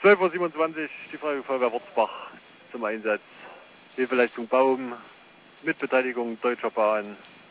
12:27 Uhr, die Freiwillige Feuerwehr Wurzbach zum Einsatz. Hilfeleistung Baum mit Beteiligung Deutscher Bahn.